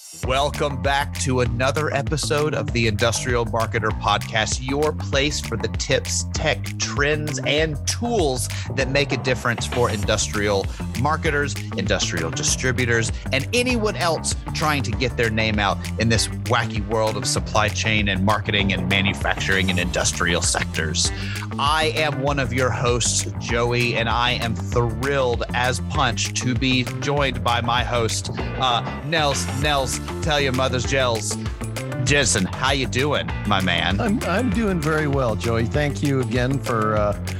Welcome back to another episode of the Industrial Marketer Podcast, your place for the tips, tech, trends, and tools that make a difference for industrial marketers, industrial distributors, and anyone else trying to get their name out in this wacky world of supply chain and marketing and manufacturing and industrial sectors. I am one of your hosts, Joey, and I am thrilled as punch to be joined by my host, Nels. Tell your mother's gels. Jason, how you doing, my man? I'm doing very well, Joey. Thank you again for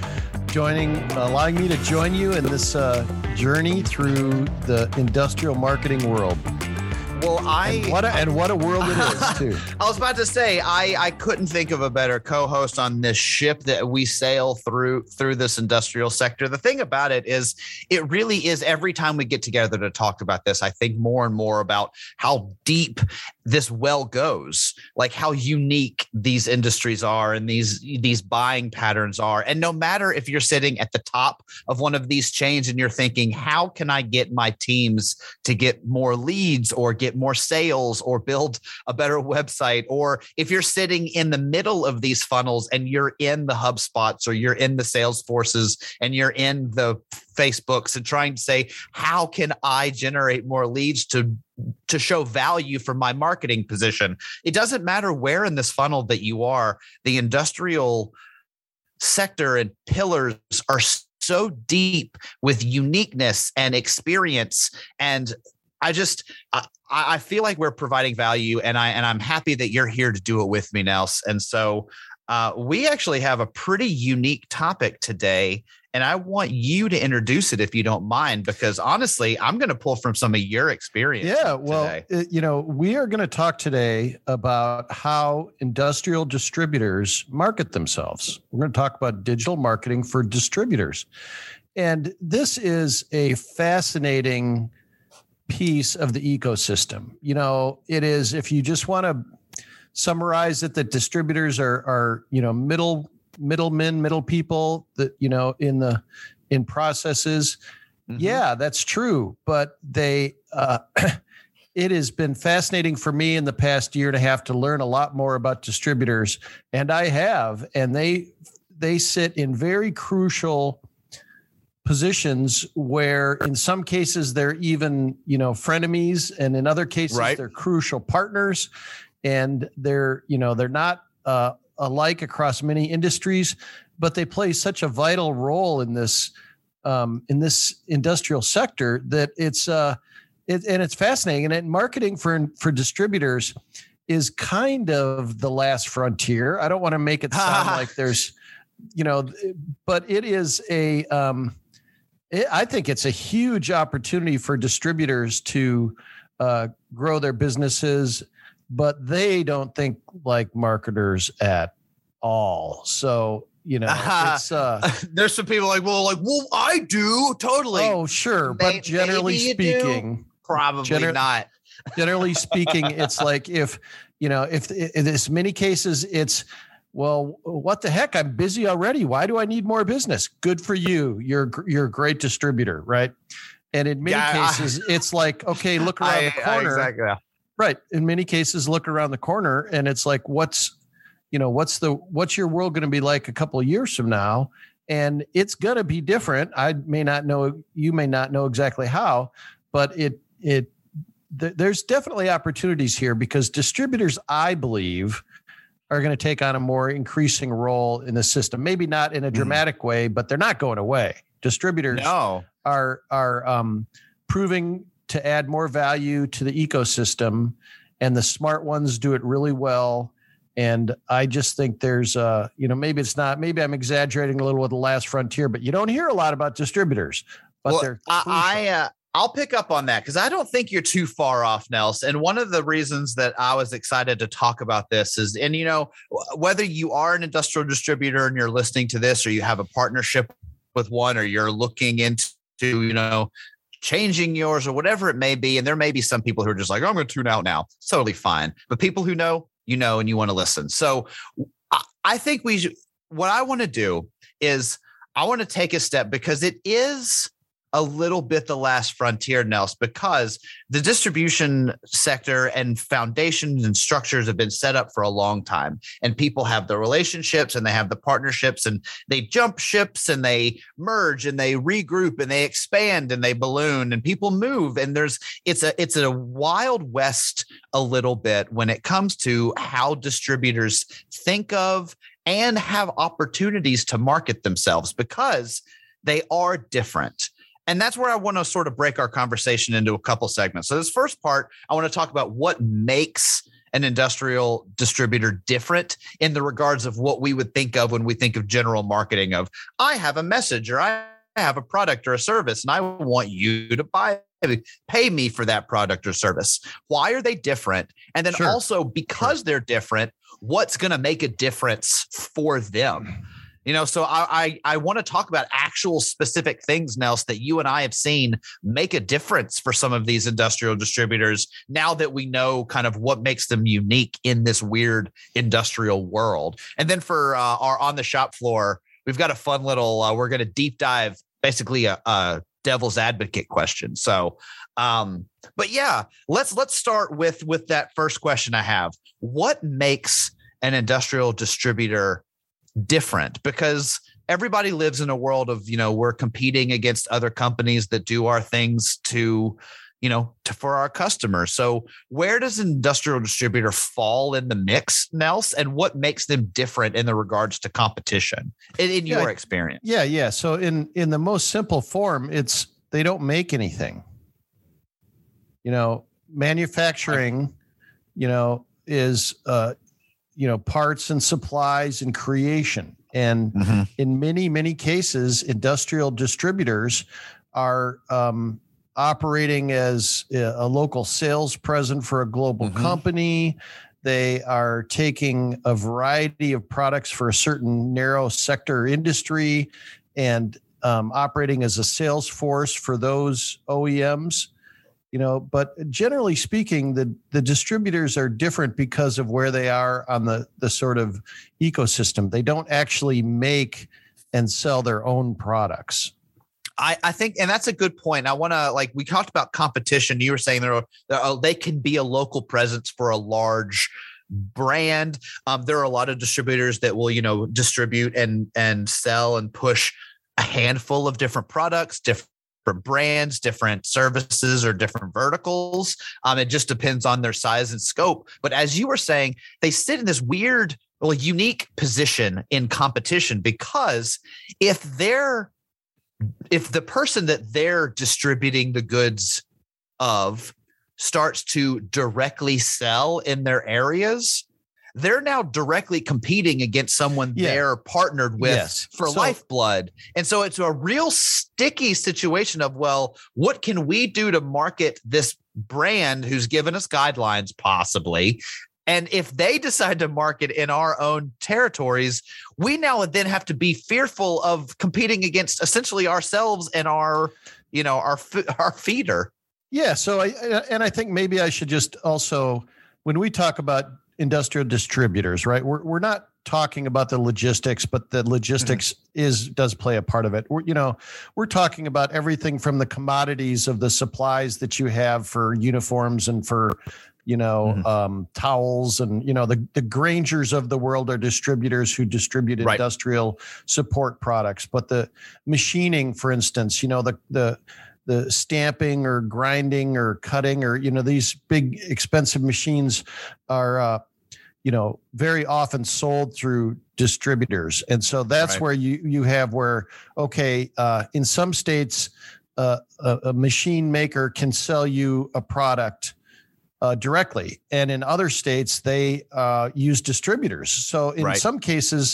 allowing me to join you in this journey through the industrial marketing world. Well, what a world it is, too. I was about to say, I couldn't think of a better co-host on this ship that we sail through this industrial sector. The thing about it is, it really is every time we get together to talk about this, I think more and more about how deep this well goes, like how unique these industries are and these buying patterns are. And no matter if you're sitting at the top of one of these chains and you're thinking, how can I get my teams to get more leads or get more sales or build a better website? Or if you're sitting in the middle of these funnels and you're in the HubSpots or you're in the Salesforces and you're in the Facebooks and trying to say, how can I generate more leads to show value for my marketing position? It doesn't matter where in this funnel that you are, the industrial sector and pillars are so deep with uniqueness and experience. And I feel like we're providing value, and I'm happy that you're here to do it with me, Nels. And so we actually have a pretty unique topic today, and I want you to introduce it if you don't mind, because honestly, I'm going to pull from some of your experience. Yeah, well, we are going to talk today about how industrial distributors market themselves. We're going to talk about digital marketing for distributors. And this is a fascinating piece of the ecosystem. It is, if you just want to summarize it, that distributors are middle people that, in processes. Mm-hmm. Yeah, that's true. But it has been fascinating for me in the past year and a half to learn a lot more about distributors. And I have, and they sit in very crucial positions where in some cases they're even, frenemies, and in other cases they're crucial partners, and they're not alike across many industries, but they play such a vital role in this industrial sector that it's fascinating. And marketing for distributors is kind of the last frontier. I don't want to make it sound like there's, but it is I think it's a huge opportunity for distributors to grow their businesses, but they don't think like marketers at all. So, it's there's some people well, I do totally. Oh, sure. But generally speaking, probably not. Generally speaking, it's like if there's many cases, it's, well, what the heck? I'm busy already. Why do I need more business? Good for you. You're a great distributor, right? And in many cases, it's like, okay, look around the corner. Exactly. Right. In many cases, look around the corner, and it's like, what's your world going to be like a couple of years from now? And it's going to be different. You may not know exactly how, but there's definitely opportunities here, because distributors, I believe, are going to take on a more increasing role in the system. Maybe not in a dramatic way, but they're not going away. Distributors are proving to add more value to the ecosystem, and the smart ones do it really well. And I just think there's maybe I'm exaggerating a little with the last frontier, but you don't hear a lot about distributors. But they're I'll pick up on that, because I don't think you're too far off, Nels. And one of the reasons that I was excited to talk about this is, and whether you are an industrial distributor and you're listening to this, or you have a partnership with one, or you're looking into, changing yours or whatever it may be. And there may be some people who are just like, oh, I'm going to tune out now. It's totally fine. But people who know, and you want to listen. So I think what I want to do is I want to take a step, because it is a little bit the last frontier, Nels, because the distribution sector and foundations and structures have been set up for a long time. And people have the relationships and they have the partnerships, and they jump ships and they merge and they regroup and they expand and they balloon and people move. And it's a wild west a little bit when it comes to how distributors think of and have opportunities to market themselves, because they are different. And that's where I want to sort of break our conversation into a couple segments. So this first part, I want to talk about what makes an industrial distributor different in the regards of what we would think of when we think of general marketing of, I have a message or I have a product or a service and I want you to pay me for that product or service. Why are they different? And then also, because they're different, what's going to make a difference for them? So I want to talk about actual specific things, Nels, that you and I have seen make a difference for some of these industrial distributors now that we know kind of what makes them unique in this weird industrial world. And then for our On the Shop Floor, we've got a fun little, we're going to deep dive basically a devil's advocate question. So, but yeah, let's start with that first question I have. What makes an industrial distributor different? Because everybody lives in a world of, we're competing against other companies that do our things for our customers. So where does an industrial distributor fall in the mix, Nels, and what makes them different in the regards to competition in your experience? Yeah. So in the most simple form, it's they don't make anything. Manufacturing, is parts and supplies and creation. And in many, many cases, industrial distributors are operating as a local sales presence for a global company. They are taking a variety of products for a certain narrow sector industry and operating as a sales force for those OEMs. But generally speaking, the distributors are different because of where they are on the sort of ecosystem. They don't actually make and sell their own products. I think, and that's a good point. I want to, we talked about competition. You were saying they can be a local presence for a large brand. There are a lot of distributors that will, distribute and sell and push a handful of different products, different brands, different services, or different verticals. It just depends on their size and scope. But as you were saying, they sit in this weird, unique position in competition, because if the person that they're distributing the goods of starts to directly sell in their areas, they're now directly competing against someone they're partnered with for lifeblood. And so it's a real sticky situation of, well, what can we do to market this brand who's given us guidelines possibly? And if they decide to market in our own territories, we now then have to be fearful of competing against essentially ourselves and our feeder. Yeah. So I think maybe I should just also, when we talk about industrial distributors, right, we're not talking about the logistics, but the logistics does play a part of it. We're talking about everything from the commodities of the supplies that you have for uniforms and for towels, and the Grangers of the world are distributors who distribute industrial support products. But the machining, for instance, the stamping or grinding or cutting, or these big expensive machines are very often sold through distributors. And so that's where you have in some states a machine maker can sell you a product directly, and in other states they use distributors. So in some cases,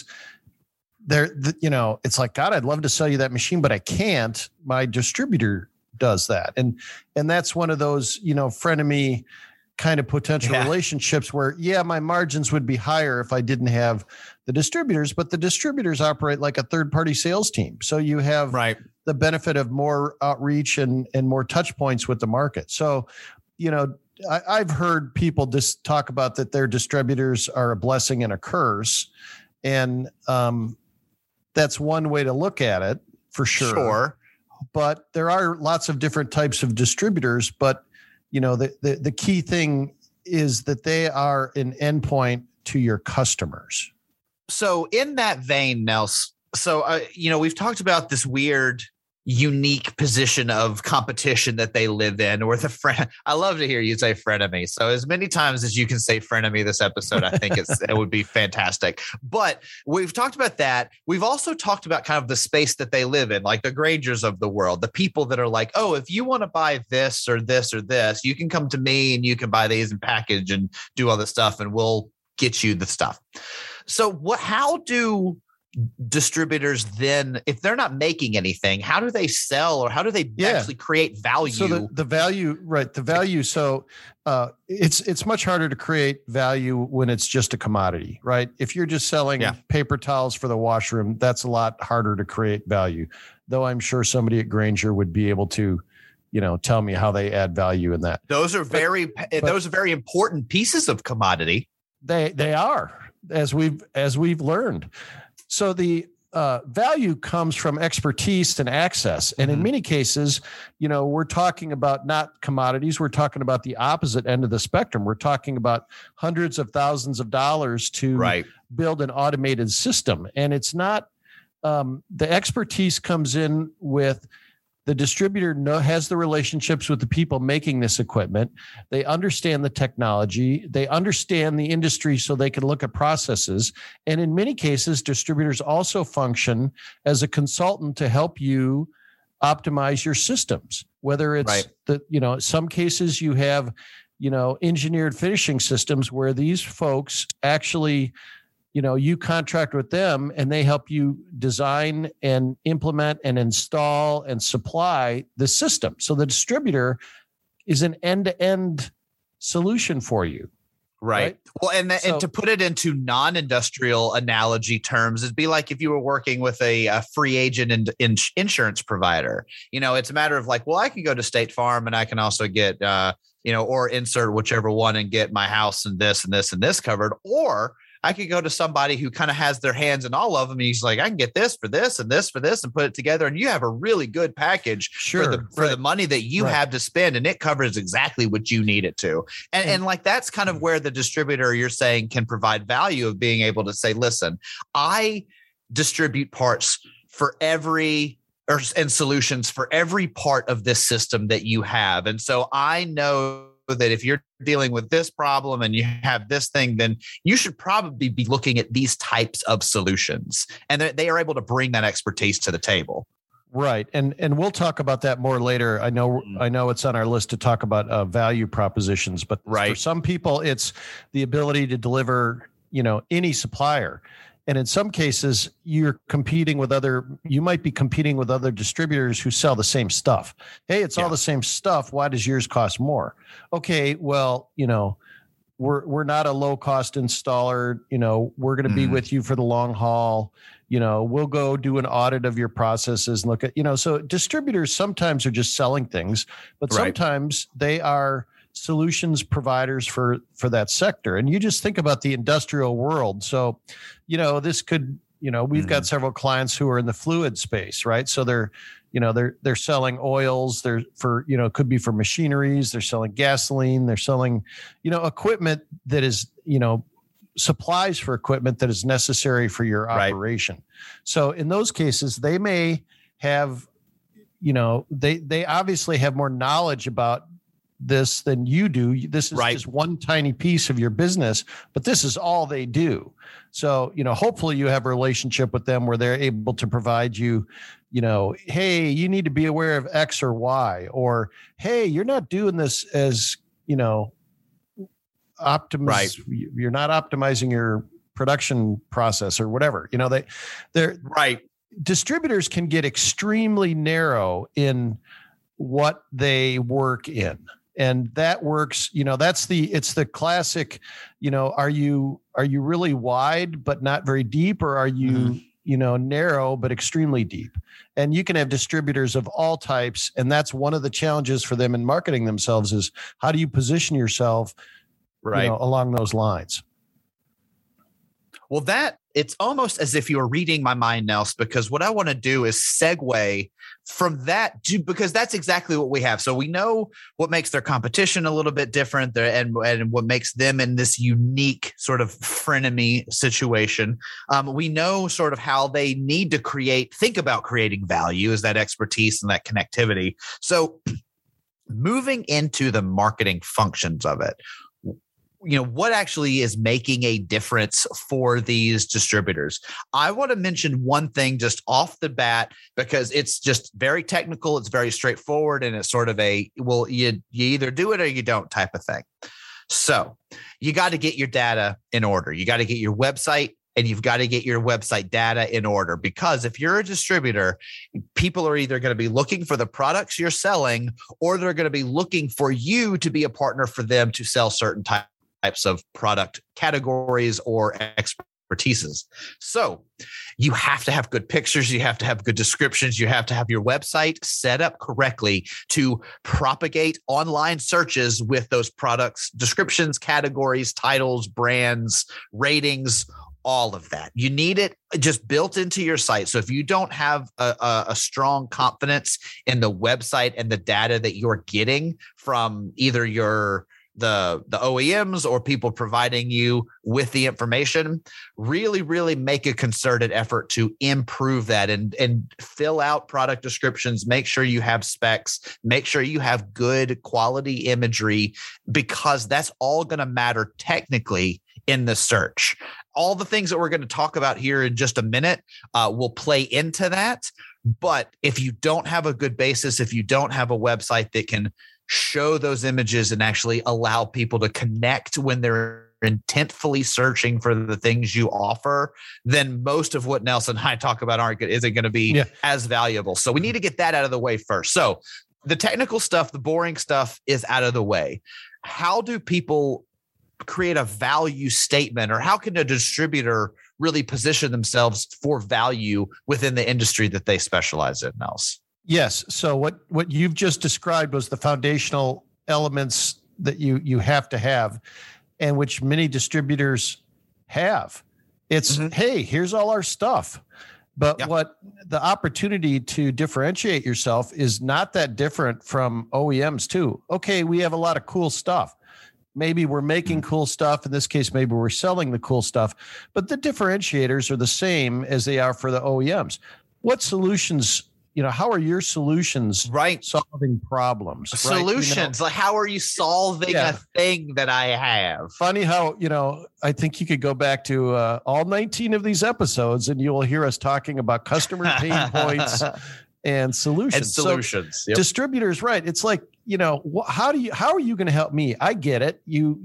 it's like, God, I'd love to sell you that machine, but I can't. My distributor does that, and that's one of those frenemy kind of potential relationships where my margins would be higher if I didn't have the distributors, but the distributors operate like a third-party sales team. So you have the benefit of more outreach and more touch points with the market. So I've heard people just talk about that their distributors are a blessing and a curse. And that's one way to look at it, for sure. but there are lots of different types of distributors. But the key thing is that they are an endpoint to your customers. So in that vein, Nels, we've talked about this weird, unique position of competition that they live in, or I love to hear you say frenemy. So as many times as you can say frenemy this episode, I think it would be fantastic. But we've talked about that. We've also talked about kind of the space that they live in, like the Grangers of the world, the people that are like, oh, if you want to buy this or this or this, you can come to me and you can buy these and package and do all this stuff, and we'll get you the stuff. So how do distributors then, if they're not making anything, how do they sell, or how do they actually create value? So the value, right? The value. So it's much harder to create value when it's just a commodity, right? If you're just selling paper towels for the washroom, that's a lot harder to create value. Though I'm sure somebody at Grainger would be able to, tell me how they add value in that. Those are very important pieces of commodity. They are, as we've learned. So the value comes from expertise and access. And in many cases, we're talking about not commodities. We're talking about the opposite end of the spectrum. We're talking about hundreds of thousands of dollars to build an automated system. And it's not, the expertise comes in with the distributor has the relationships with the people making this equipment. They understand the technology. They understand the industry so they can look at processes. And in many cases, distributors also function as a consultant to help you optimize your systems, whether it's some cases you have, engineered finishing systems where these folks actually, you contract with them and they help you design and implement and install and supply the system. So the distributor is an end-to-end solution for you. Right. Well, and to put it into non-industrial analogy terms, it'd be like if you were working with a free agent and insurance provider. It's a matter of like, well, I can go to State Farm and I can also get, or insert whichever one and get my house and this and this and this covered, or I could go to somebody who kind of has their hands in all of them. And he's like, I can get this for this and this for this and put it together. And you have a really good package for the money that you have to spend. And it covers exactly what you need it to. And like, that's kind of where the distributor, you're saying, can provide value of being able to say, listen, I distribute parts for and solutions for every part of this system that you have. And so I know that if you're dealing with this problem and you have this thing, then you should probably be looking at these types of solutions. And they are able to bring that expertise to the table. Right. And we'll talk about that more later. I know it's on our list to talk about value propositions, but for some people, it's the ability to deliver, any supplier. And in some cases, you might be competing with other distributors who sell the same stuff. Hey, it's all the same stuff. Why does yours cost more? Okay, well, we're not a low cost installer. We're going to be with you for the long haul. We'll go do an audit of your processes and look at, so distributors sometimes are just selling things, but sometimes they are solutions providers for that sector. And you just think about the industrial world. So, this could, we've got several clients who are in the fluid space, right? So they're selling oils. They're for, could be for machineries. They're selling gasoline. They're selling, equipment that is, supplies for equipment that is necessary for your operation. So in those cases, they may have, they obviously have more knowledge about this than you do. This is just one tiny piece of your business, but this is all they do. So, hopefully you have a relationship with them where they're able to provide you, hey, you need to be aware of X or Y, or, hey, you're not doing this as, you're not optimizing your production process or whatever. They're distributors can get extremely narrow in what they work in. And that works, it's the classic, are you really wide, but not very deep, or are you, narrow, but extremely deep? And you can have distributors of all types. And that's one of the challenges for them in marketing themselves is how do you position yourself along those lines? Well, that it's almost as if you're reading my mind, Nels, because what I want to do is segue from that to, because that's exactly what we have. So we know what makes their competition a little bit different there, and what makes them in this unique sort of frenemy situation. We know sort of how they need to think about creating value, is that expertise and that connectivity. So moving into the marketing functions of it, what actually is making a difference for these distributors? I want to mention one thing just off the bat, because it's just very technical. It's very straightforward. And it's sort of you either do it or you don't type of thing. So you got to get your data in order. You got to get your website, and you've got to get your website data in order, because if you're a distributor, people are either going to be looking for the products you're selling, or they're going to be looking for you to be a partner for them to sell certain types of product categories or expertises. So you have to have good pictures. You have to have good descriptions. You have to have your website set up correctly to propagate online searches with those products, descriptions, categories, titles, brands, ratings, all of that. You need it just built into your site. So if you don't have a strong confidence in the website and the data that you're getting from either the OEMs or people providing you with the information, really, really make a concerted effort to improve that and fill out product descriptions. Make sure you have specs, make sure you have good quality imagery, because that's all going to matter technically in the search. All the things that we're going to talk about here in just a minute will play into that. But if you don't have a good basis, if you don't have a website that can show those images and actually allow people to connect when they're intentfully searching for the things you offer, then most of what Nelson and I talk about isn't going to be as valuable. So we need to get that out of the way first. So the technical stuff, the boring stuff is out of the way. How do people create a value statement, or how can a distributor really position themselves for value within the industry that they specialize in, Nels? Yes. So what you've just described was the foundational elements that you have to have, and which many distributors have. It's, hey, here's all our stuff. But what the opportunity to differentiate yourself is not that different from OEMs too. Okay, we have a lot of cool stuff. Maybe we're making cool stuff. In this case, maybe we're selling the cool stuff. But the differentiators are the same as they are for the OEMs. What solutions, how are your solutions solving problems? Solutions, like how are you solving a thing that I have? Funny how, I think you could go back to all 19 of these episodes and you will hear us talking about customer pain points and solutions. So distributors, right. It's like, how are you going to help me? I get it.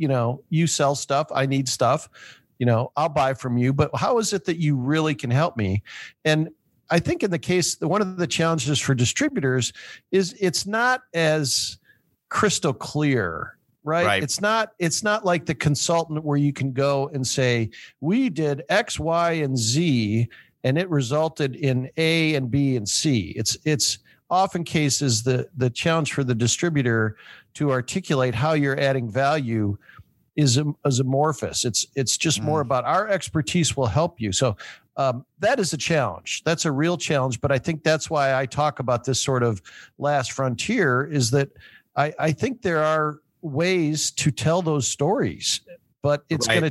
You sell stuff. I need stuff, I'll buy from you, but how is it that you really can help me? And I think in the case, one of the challenges for distributors is it's not as crystal clear, right? It's not like the consultant where you can go and say, we did X, Y, and Z, and it resulted in A and B and C. It's often cases the challenge for the distributor to articulate how you're adding value is amorphous. It's just more about our expertise will help you. So that is a challenge. That's a real challenge. But I think that's why I talk about this sort of last frontier, is that I think there are ways to tell those stories, but it's going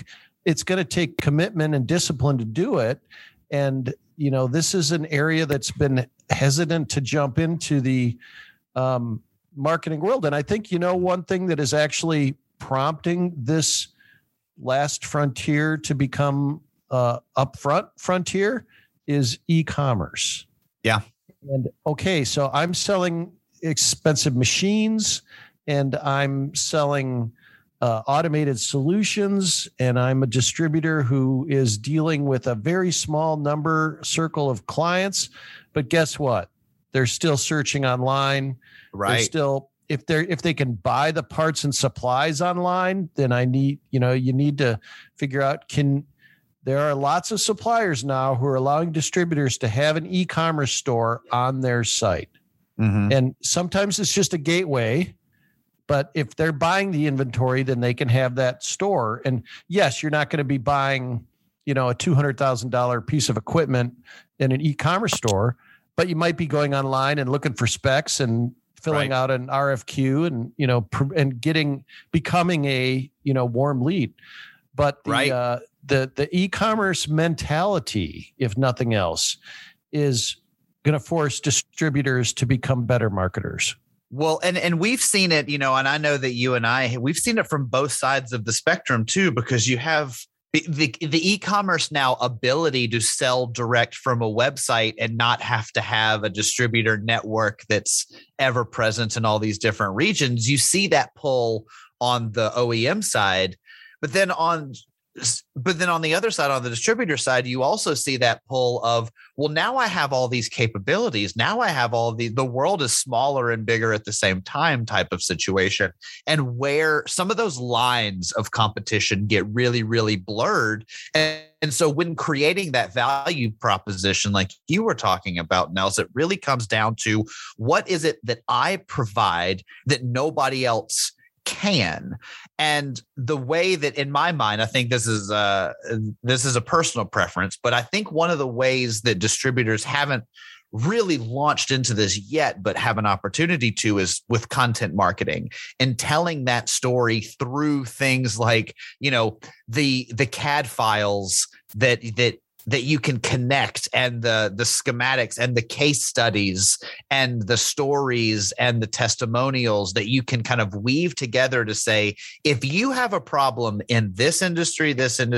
to take commitment and discipline to do it. And, this is an area that's been hesitant to jump into the marketing world. And I think, one thing that is actually prompting this last frontier to become upfront frontier is e-commerce. Yeah. And okay, so I'm selling expensive machines and I'm selling automated solutions, and I'm a distributor who is dealing with a very small circle of clients. But guess what? They're still searching online. Right. They're still, if they can buy the parts and supplies online, then you need to figure out, there are lots of suppliers now who are allowing distributors to have an e-commerce store on their site. And sometimes it's just a gateway. But if they're buying the inventory, then they can have that store. And yes, you're not going to be buying a $200,000 piece of equipment in an e-commerce store, but you might be going online and looking for specs and filling out an RFQ and becoming a warm lead. But the e-commerce mentality, if nothing else, is going to force distributors to become better marketers. Well, and we've seen it, and I know that you and we've seen it from both sides of the spectrum too, because you have the e-commerce now ability to sell direct from a website and not have to have a distributor network that's ever present in all these different regions. You see that pull on the OEM side, but then on the other side, on the distributor side, you also see that pull of, well, now I have all these capabilities. Now I have the world is smaller and bigger at the same time type of situation. And where some of those lines of competition get really, really blurred. And so when creating that value proposition, like you were talking about, Nels, it really comes down to what is it that I provide that nobody else can. And the way that, in my mind, I think this is a personal preference, but I think one of the ways that distributors haven't really launched into this yet, but have an opportunity to, is with content marketing and telling that story through things like, the CAD files that you can connect, and the schematics and the case studies and the stories and the testimonials that you can kind of weave together to say, if you have a problem in this industry,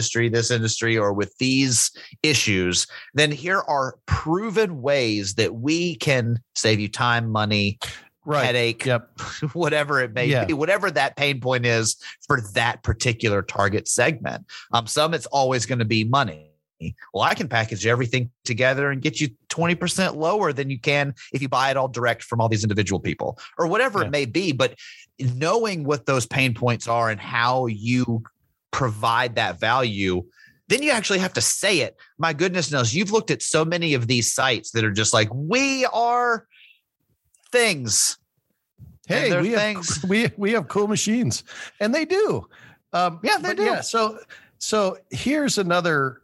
or with these issues, then here are proven ways that we can save you time, money, headache, whatever it may be, whatever that pain point is for that particular target segment. Some it's always going to be money. Well, I can package everything together and get you 20% lower than you can if you buy it all direct from all these individual people, or whatever it may be. But knowing what those pain points are and how you provide that value, then you actually have to say it. My goodness knows, you've looked at so many of these sites that are just like, we are things. Hey, we have cool machines, and they do. They do. Yeah, so here's another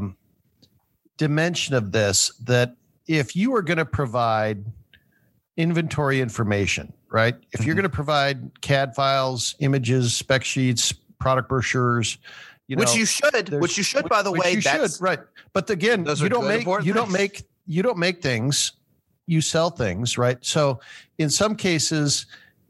dimension of this, that if you are going to provide inventory information, right? If you're going to provide CAD files, images, spec sheets, product brochures, which you should, by the way, that's right. But again, you don't make things, you sell things, right? So in some cases,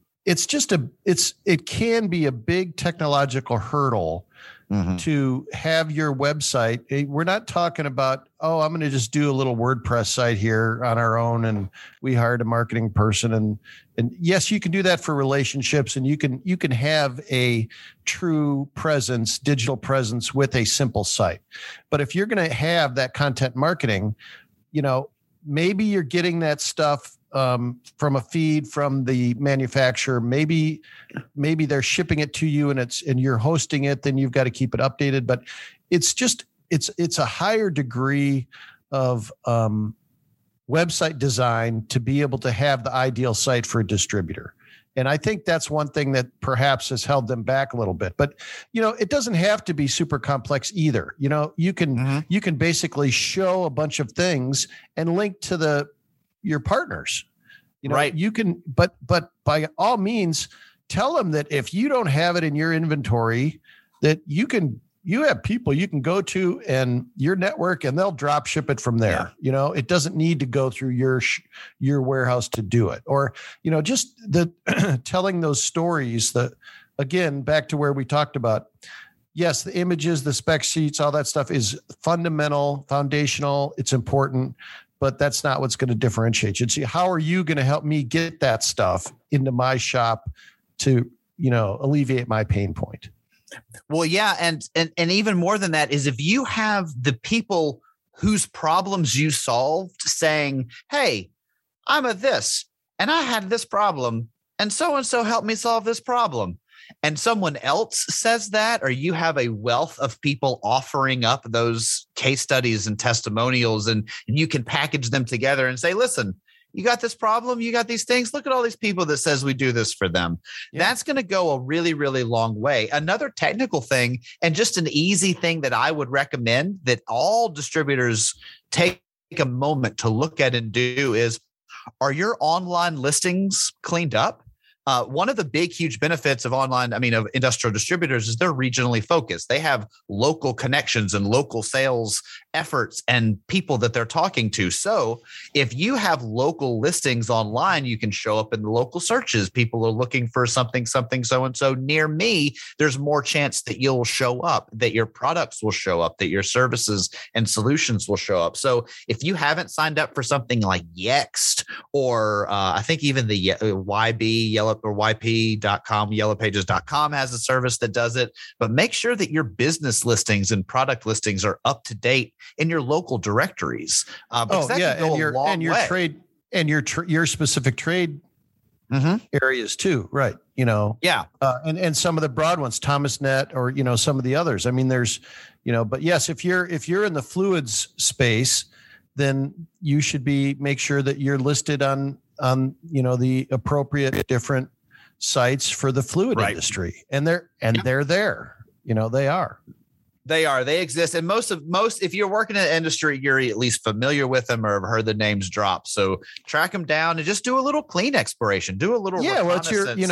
it can be a big technological hurdle to have your website. We're not talking about, I'm going to just do a little WordPress site here on our own, and we hired a marketing person. And yes, you can do that for relationships, and you can have a true presence, digital presence with a simple site. But if you're going to have that content marketing, maybe you're getting that stuff from a feed from the manufacturer. Maybe they're shipping it to you and you're hosting it, then you've got to keep it updated. But it's a higher degree of website design to be able to have the ideal site for a distributor. And I think that's one thing that perhaps has held them back a little bit. But it doesn't have to be super complex either. You can basically show a bunch of things and link to your partners. Right. You can, but by all means, tell them that if you don't have it in your inventory, that you have people you can go to and your network, and they'll drop ship it from there. It doesn't need to go through your warehouse to do it. Or, just the telling those stories, again, back to where we talked about, yes, the images, the spec sheets, all that stuff is foundational. It's important, but that's not what's going to differentiate you. See, how are you going to help me get that stuff into my shop to, alleviate my pain point? Well, yeah. And even more than that is, if you have the people whose problems you solved saying, hey, I'm a this, and I had this problem, and so helped me solve this problem, and someone else says that, or you have a wealth of people offering up those case studies and testimonials, and you can package them together and say, listen, you got this problem, you got these things. Look at all these people that says we do this for them. Yeah. That's going to go a really, really long way. Another technical thing, and just an easy thing that I would recommend that all distributors take a moment to look at and do is, are your online listings cleaned up? One of the big, huge benefits of of industrial distributors is they're regionally focused. They have local connections and local sales efforts and people that they're talking to. So if you have local listings online, you can show up in the local searches. People are looking for something, so-and-so near me. There's more chance that you'll show up, that your products will show up, that your services and solutions will show up. So if you haven't signed up for something like Yext, or I think even the YB, or YP.com, yellowpages.com has a service that does it, but make sure that your business listings and product listings are up to date in your local directories. And your trade and your specific trade areas too, right? And some of the broad ones, ThomasNet, or some of the others. I mean, there's, but yes, if you're in the fluids space, then you should make sure that you're listed on the appropriate different sites for the fluid industry, and they're there. They exist. And most, if you're working in the industry, you're at least familiar with them or have heard the names drop. So track them down and just do a little clean exploration, do a little. Yeah. Well,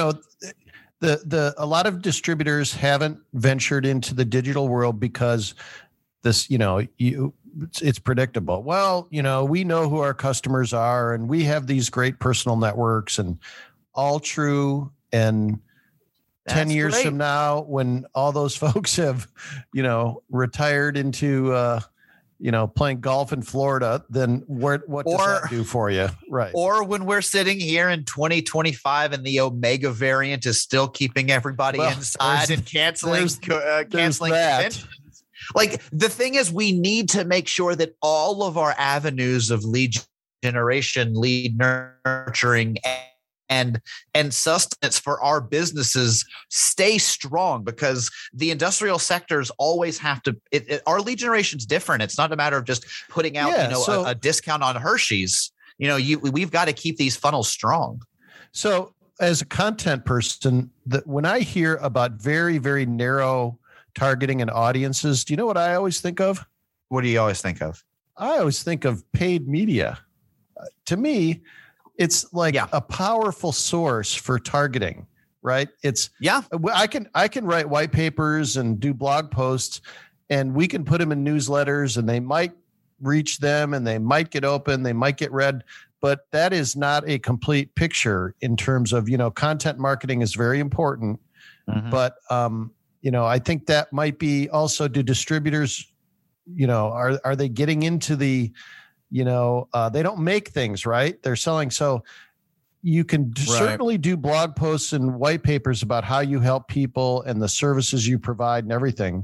a lot of distributors haven't ventured into the digital world because this, it's predictable. Well, we know who our customers are, and we have these great personal networks, and all true. And 10 years from now, when all those folks have, retired into, playing golf in Florida, then what does that do for you? Right. Or when we're sitting here in 2025 and the Omega variant is still keeping everybody inside and canceling conventions. Like, the thing is, we need to make sure that all of our avenues of lead generation, lead nurturing, and sustenance for our businesses stay strong, because the industrial sectors always have to. Our lead generation is different. It's not a matter of just putting out a discount on Hershey's. We've got to keep these funnels strong. So, as a content person, when I hear about very, very narrow targeting and audiences, do you know what I always think of? What do you always think of? I always think of paid media. To me, it's like a powerful source for targeting, right? I can write white papers and do blog posts, and we can put them in newsletters, and they might reach them, and they might get open, they might get read, but that is not a complete picture in terms of, content marketing is very important, but I think that might be also, do distributors, are they getting into the, they don't make things, right? They're selling. So you can certainly do blog posts and white papers about how you help people and the services you provide and everything.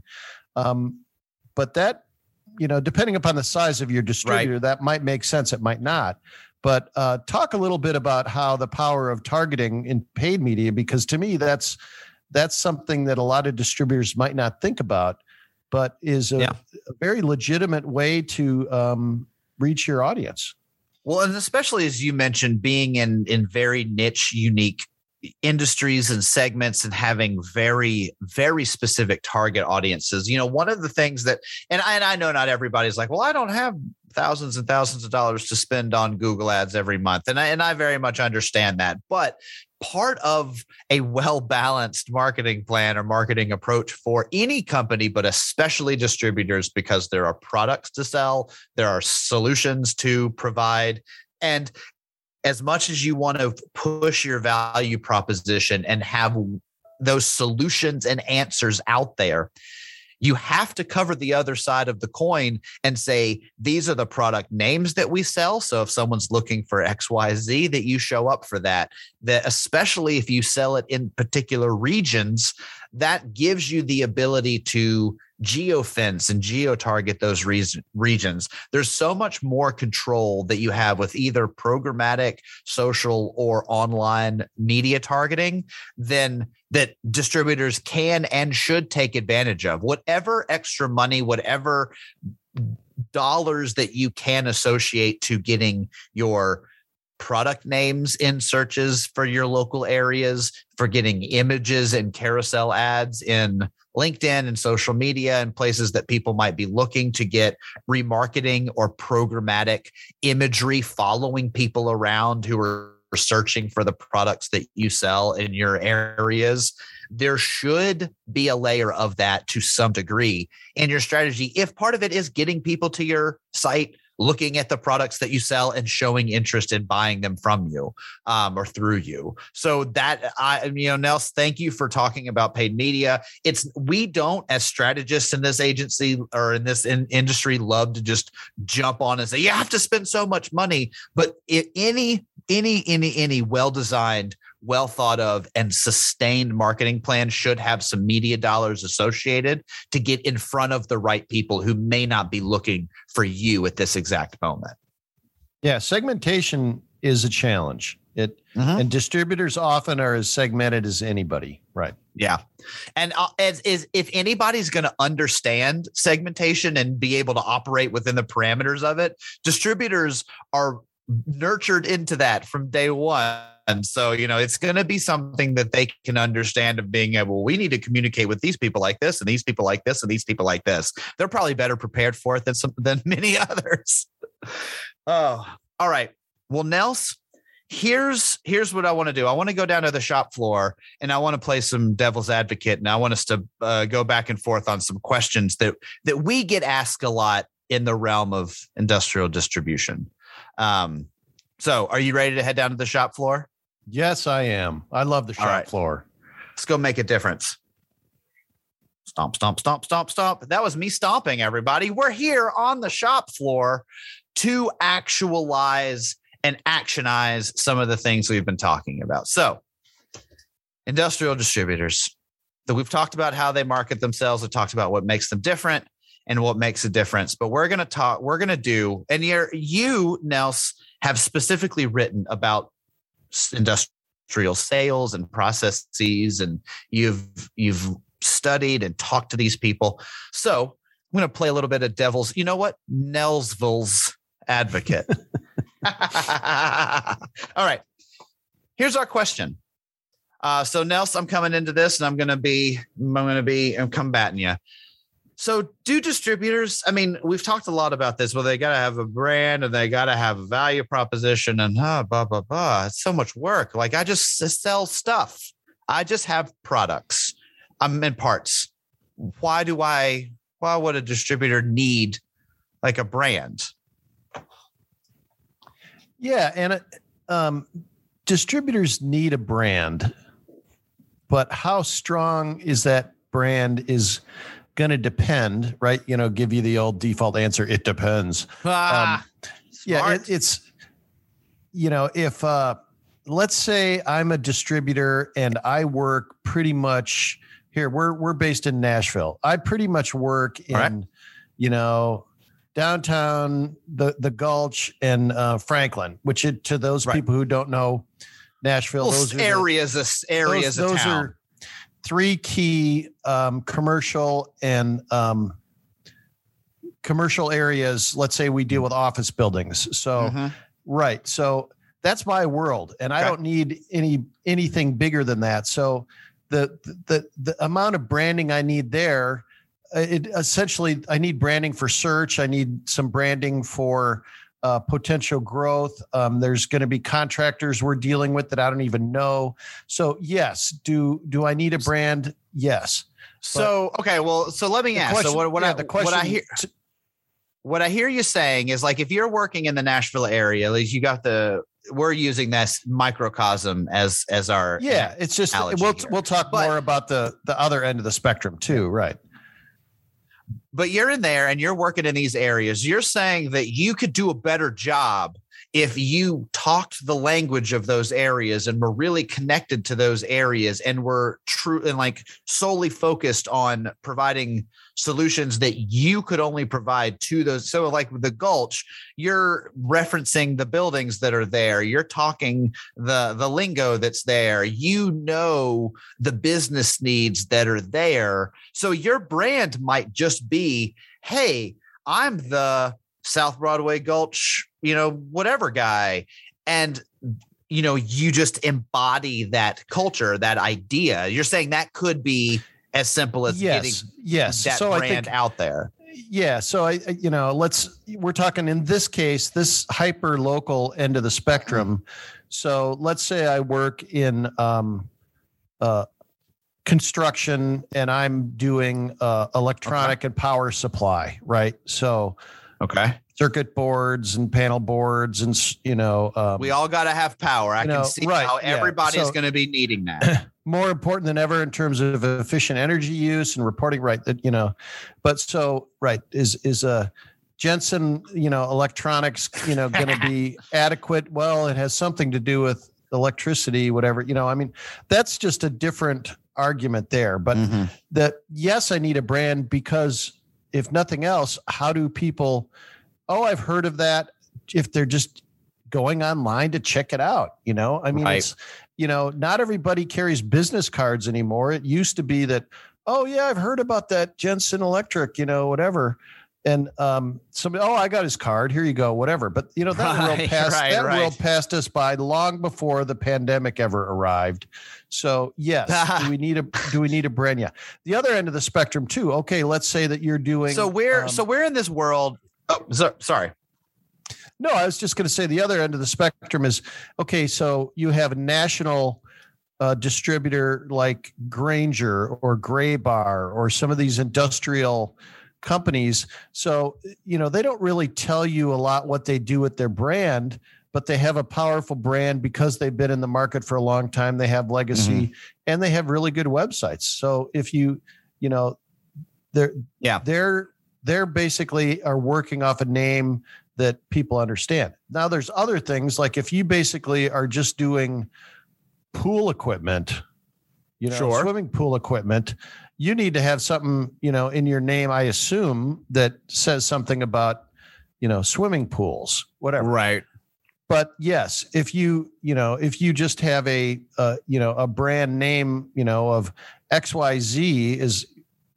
But that, depending upon the size of your distributor, that might make sense. It might not. But talk a little bit about how the power of targeting in paid media, because to me, that's something that a lot of distributors might not think about, but is a very legitimate way to reach your audience. Well, and especially as you mentioned, being in very niche, unique industries and segments and having very, very specific target audiences. One of the things that, and I know not everybody's like, well, I don't have thousands and thousands of dollars to spend on Google ads every month. And I very much understand that. But part of a well-balanced marketing plan or marketing approach for any company, but especially distributors, because there are products to sell, there are solutions to provide. And as much as you want to push your value proposition and have those solutions and answers out there, you have to cover the other side of the coin and say, these are the product names that we sell. So if someone's looking for XYZ, that you show up for that, especially if you sell it in particular regions, that gives you the ability to geofence and geo-target those regions. There's so much more control that you have with either programmatic, social, or online media targeting than that distributors can and should take advantage of. Whatever extra money, whatever dollars that you can associate to getting your product names in searches for your local areas, for getting images and carousel ads in LinkedIn and social media and places that people might be looking to get remarketing or programmatic imagery following people around who are searching for the products that you sell in your areas. There should be a layer of that to some degree in your strategy. If part of it is getting people to your site, looking at the products that you sell and showing interest in buying them from you or through you. So that Nels, thank you for talking about paid media. We don't, as strategists in this agency or in this industry, love to just jump on and say, you have to spend so much money. But any well-designed, well thought of and sustained marketing plan should have some media dollars associated to get in front of the right people who may not be looking for you at this exact moment. Yeah. Segmentation is a challenge. And distributors often are as segmented as anybody. Right. Yeah. And if anybody's going to understand segmentation and be able to operate within the parameters of it, distributors are nurtured into that from day one. And so, it's going to be something that they can understand of being able, we need to communicate with these people like this and these people like this and these people like this. They're probably better prepared for it than many others. Oh, all right. Well, Nels, here's what I want to do. I want to go down to the shop floor and I want to play some devil's advocate. And I want us to go back and forth on some questions that we get asked a lot in the realm of industrial distribution. So are you ready to head down to the shop floor? Yes, I am. I love the shop floor. Let's go make a difference. Stomp, stomp, stomp, stomp, stomp. That was me stomping, everybody. We're here on the shop floor to actualize and actionize some of the things we've been talking about. So industrial distributors, that we've talked about how they market themselves. We've talked about what makes them different and what makes a difference. But we're going to do, and you, Nels, have specifically written about industrial sales and processes, and you've studied and talked to these people. So I'm going to play a little bit of devil's, Nelsville's advocate. All right. Here's our question. So Nels, I'm coming into this and I'm going to be combating you. So do distributors, we've talked a lot about this, they got to have a brand and they got to have a value proposition and blah, blah, blah. It's so much work. Like I just sell stuff. I just have products. I'm in parts. Why would a distributor need like a brand? Yeah. And distributors need a brand, but how strong is that brand is going to depend, right? Give you the old default answer. It depends. Yeah. It's, if, let's say I'm a distributor and I work pretty much here, we're based in Nashville. I pretty much work in, downtown, the Gulch and Franklin, which to those people who don't know Nashville, those areas of town. Are three key commercial and commercial areas. Let's say we deal with office buildings. So, right. So that's my world, and I don't need anything bigger than that. So the amount of branding I need there, I need branding for search. I need some branding for potential growth. There's going to be contractors we're dealing with that I don't even know. So yes, do I need a brand? Yes. So, okay. Well, so let me ask. So what I hear you saying is, like, if you're working in the Nashville area, like we're using this microcosm as our, it's just, we'll talk more about the other end of the spectrum too. Right. But you're in there and you're working in these areas. You're saying that you could do a better job if you talked the language of those areas and were really connected to those areas and were true and like solely focused on providing solutions that you could only provide to those. So like with the Gulch, you're referencing the buildings that are there. You're talking the lingo that's there. The business needs that are there. So your brand might just be, hey, I'm the South Broadway Gulch, whatever guy. And you just embody that culture, that idea. You're saying that could be as simple as getting that brand out there. Yeah. So we're talking in this case, this hyper local end of the spectrum. So let's say I work in construction and I'm doing electronic and power supply, right? So, circuit boards and panel boards and, we all got to have power. I can see how everybody's going to be needing that. More important than ever in terms of efficient energy use and reporting, right? Is a Jensen, electronics, going to be adequate? Well, it has something to do with electricity, whatever, that's just a different argument there. But that, yes, I need a brand because if nothing else, how do people, I've heard of that. If they're just going online to check it out, it's, not everybody carries business cards anymore. It used to be that, I've heard about that Jensen Electric, whatever. And somebody, I got his card. Here you go, whatever. But that world passed us by long before the pandemic ever arrived. So yes, do we need a brand? Yeah. The other end of the spectrum too. Okay, let's say that you're doing. So we're in this world. Oh, sorry. No, I was just going to say the other end of the spectrum is, okay, so you have a national distributor like Grainger or Graybar or some of these industrial companies. So, they don't really tell you a lot what they do with their brand, but they have a powerful brand because they've been in the market for a long time. They have legacy and they have really good websites. So if they're basically are working off a name that people understand. Now there's other things like if you basically are just doing pool equipment, swimming pool equipment, you need to have something, in your name, I assume, that says something about, swimming pools, whatever. Right. But yes, if you just have a brand name, of XYZ is,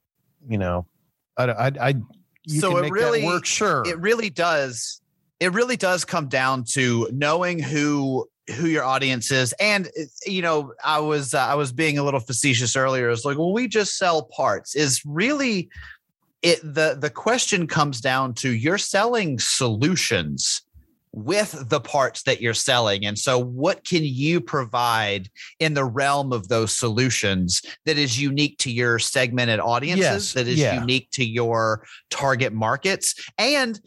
so it really work, sure. It really does come down to knowing who your audience is. And, I was being a little facetious earlier. It's like, well, we just sell parts is really it. The question comes down to you're selling solutions with the parts that you're selling. And so what can you provide in the realm of those solutions that is unique to your segmented audiences, that is unique to your target markets? And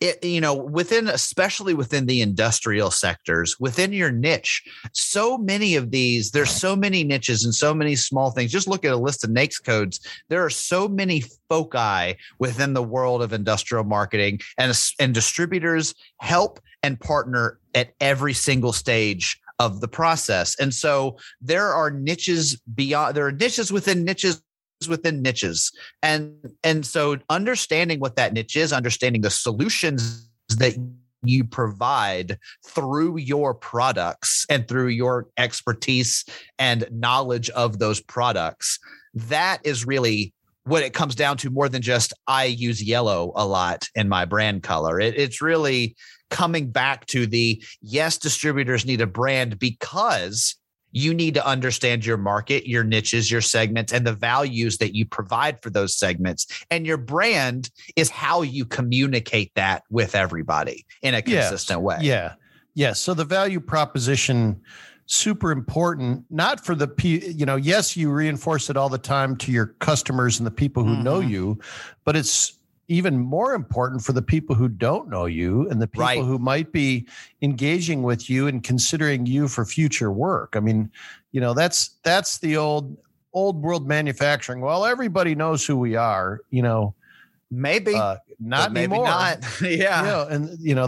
especially within the industrial sectors, within your niche, so many of these, there's so many niches and so many small things. Just look at a list of NAICS codes. There are so many foci within the world of industrial marketing, and distributors help and partner at every single stage of the process. And so there are niches within niches. And so understanding what that niche is, understanding the solutions that you provide through your products and through your expertise and knowledge of those products, that is really what it comes down to, more than just I use yellow a lot in my brand color. It's really coming back to yes, distributors need a brand because you need to understand your market, your niches, your segments, and the values that you provide for those segments. And your brand is how you communicate that with everybody in a consistent way. Yeah. Yeah. So the value proposition, super important, not for yes, you reinforce it all the time to your customers and the people who know you, but it's even more important for the people who don't know you and the people who might be engaging with you and considering you for future work. I mean, that's the old world manufacturing. Well, everybody knows who we are, maybe not maybe anymore. Not. Yeah. And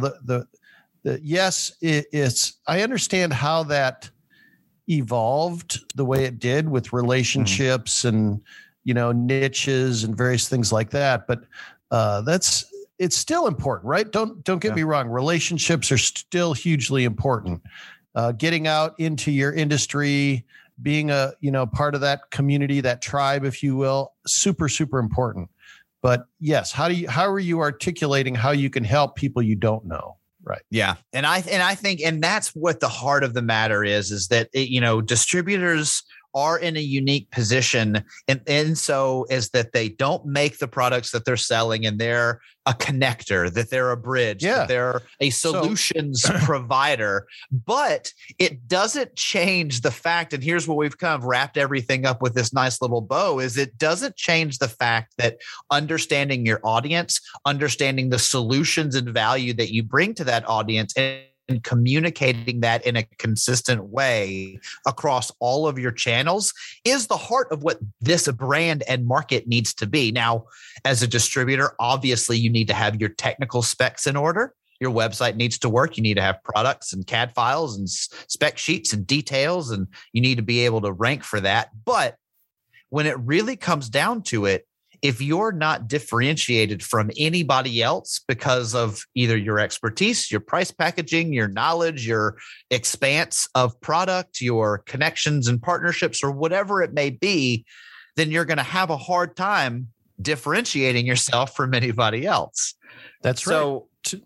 yes, it's, I understand how that evolved the way it did with relationships and, niches and various things like that. But it's still important, right? Don't get me wrong. Relationships are still hugely important. Getting out into your industry, being a, part of that community, that tribe, if you will, super, super important. But yes, how are you articulating how you can help people you don't know? Right. Yeah. And I think, and that's what the heart of the matter is that, distributors are in a unique position. And so is that they don't make the products that they're selling, and they're a connector, that they're a bridge, that they're a solutions provider. But it doesn't change the fact, and here's where we've kind of wrapped everything up with this nice little bow, is it doesn't change the fact that understanding your audience, understanding the solutions and value that you bring to that audience, and communicating that in a consistent way across all of your channels is the heart of what this brand and market needs to be. Now, as a distributor, obviously you need to have your technical specs in order. Your website needs to work. You need to have products and CAD files and spec sheets and details, and you need to be able to rank for that. But when it really comes down to it, if you're not differentiated from anybody else because of either your expertise, your price packaging, your knowledge, your expanse of product, your connections and partnerships, or whatever it may be, then you're going to have a hard time differentiating yourself from anybody else. That's right.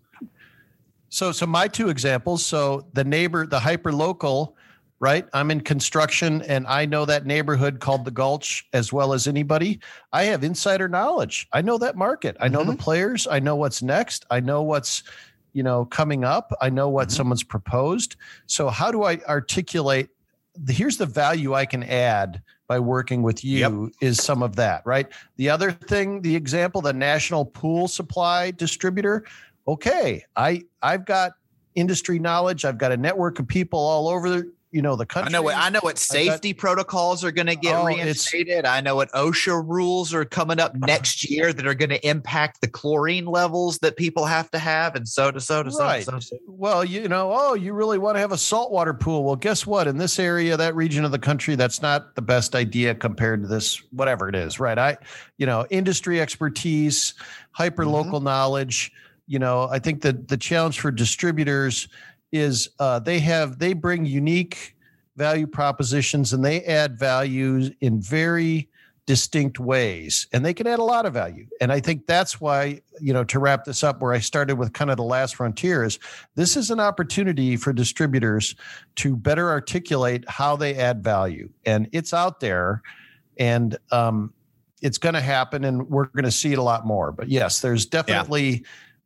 So my two examples. So the hyperlocal, right? I'm in construction and I know that neighborhood called the Gulch as well as anybody. I have insider knowledge. I know that market. I know the players. I know what's next. I know what's, coming up. I know what someone's proposed. So how do I articulate here's the value I can add by working with you is some of that, right? The other thing, the example, the national pool supply distributor. Okay. I've got industry knowledge. I've got a network of people all over the country. I know what safety protocols are going to get reinstated. I know what OSHA rules are coming up next year that are going to impact the chlorine levels that people have to have, and so. Well, you really want to have a saltwater pool. Well, guess what? In this area, that region of the country, that's not the best idea compared to this, whatever it is, right? Industry expertise, hyper-local knowledge. I think that the challenge for distributors is they bring unique value propositions, and they add value in very distinct ways, and they can add a lot of value. And I think that's why, to wrap this up where I started with kind of the last frontier, is this is an opportunity for distributors to better articulate how they add value. And it's out there, and it's going to happen, and we're going to see it a lot more. But yes, there's definitely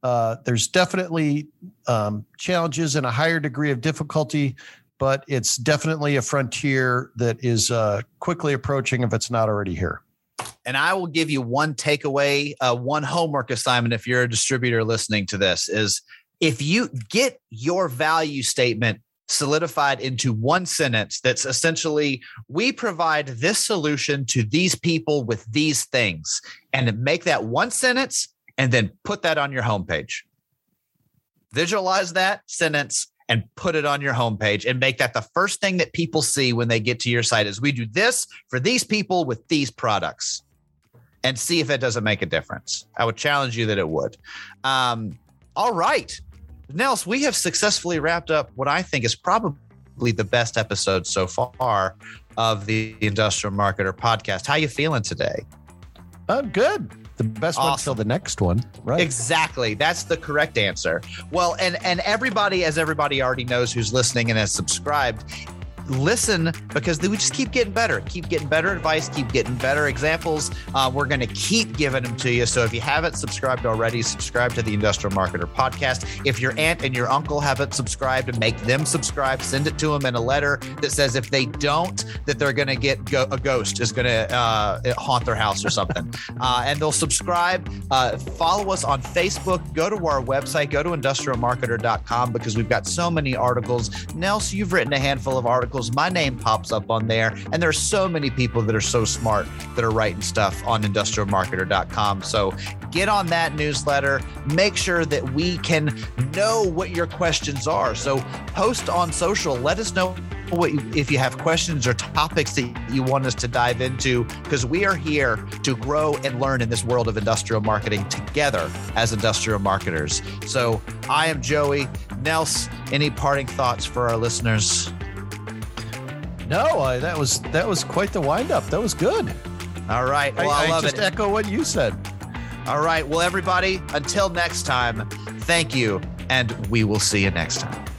challenges and a higher degree of difficulty, but it's definitely a frontier that is quickly approaching if it's not already here. And I will give you one takeaway, one homework assignment if you're a distributor listening to this, is if you get your value statement solidified into one sentence that's essentially, we provide this solution to these people with these things, and make that one sentence and then put that on your homepage. Visualize that sentence and put it on your homepage, and make that the first thing that people see when they get to your site is, we do this for these people with these products, and see if it doesn't make a difference. I would challenge you that it would. All right, Nels, we have successfully wrapped up what I think is probably the best episode so far of the Industrial Marketer podcast. How you feeling today? Good. The best one until the next one, right? Exactly. That's the correct answer. Well, and everybody, as everybody already knows who's listening and has subscribed, listen, because we just keep getting better advice, keep getting better examples. We're going to keep giving them to you. So if you haven't subscribed already, subscribe to the Industrial Marketer podcast. If your aunt and your uncle haven't subscribed, make them subscribe. Send it to them in a letter that says if they don't, that they're going to get a ghost is going to haunt their house or something. And they'll subscribe. Follow us on Facebook. Go to our website. Go to industrialmarketer.com, because we've got so many articles. Nels, you've written a handful of articles. My name pops up on there, and there's so many people that are so smart that are writing stuff on industrialmarketer.com. So get on that newsletter. Make sure that we can know what your questions are. So post on social. Let us know if you have questions or topics that you want us to dive into, because we are here to grow and learn in this world of industrial marketing together as industrial marketers. So I am Joey. Nels, any parting thoughts for our listeners? No, that was quite the wind-up. That was good. All right. Well, I love it. I just echo what you said. All right. Well, everybody, until next time, thank you and we will see you next time.